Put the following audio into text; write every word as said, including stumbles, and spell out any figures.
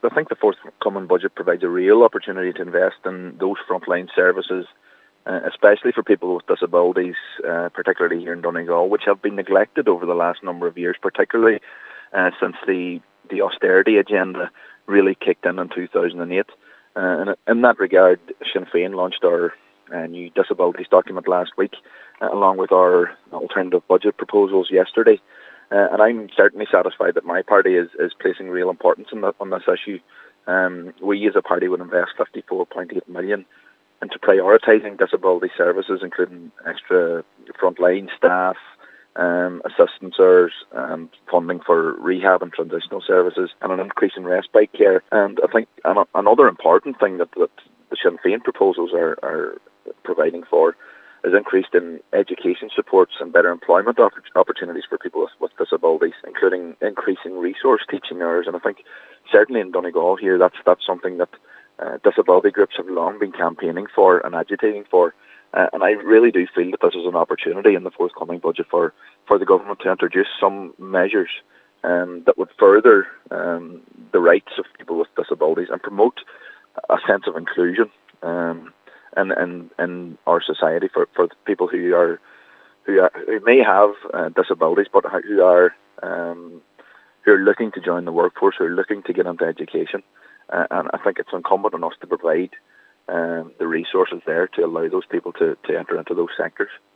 I think the forthcoming budget provides a real opportunity to invest in those frontline services, uh, especially for people with disabilities, uh, particularly here in Donegal, which have been neglected over the last number of years, particularly uh, since the, the austerity agenda really kicked in in two thousand eight. Uh, and in that regard, Sinn Féin launched our uh, new disabilities document last week, uh, along with our alternative budget proposals yesterday. Uh, and I'm certainly satisfied that my party is, is placing real importance in that, on this issue. Um, we as a party would invest fifty-four point eight million into prioritising disability services, including extra frontline staff, um, assistants, and funding for rehab and transitional services, and an increase in respite care. And I think an, another important thing that, that the Sinn Féin proposals are, are providing for is increased in education supports and better employment opportunities for people with, with disabilities, including increasing resource teaching hours. And I think certainly in Donegal here, that's that's something that uh, disability groups have long been campaigning for and agitating for. Uh, and I really do feel that this is an opportunity in the forthcoming budget for, for the government to introduce some measures um, that would further um, the rights of people with disabilities and promote a sense of inclusion Um, In, in, in our society for, for people who are who are, who may have uh, disabilities, but who are um, who are looking to join the workforce, who are looking to get into education, uh, and I think it's incumbent on us to provide um, the resources there to allow those people to, to enter into those sectors.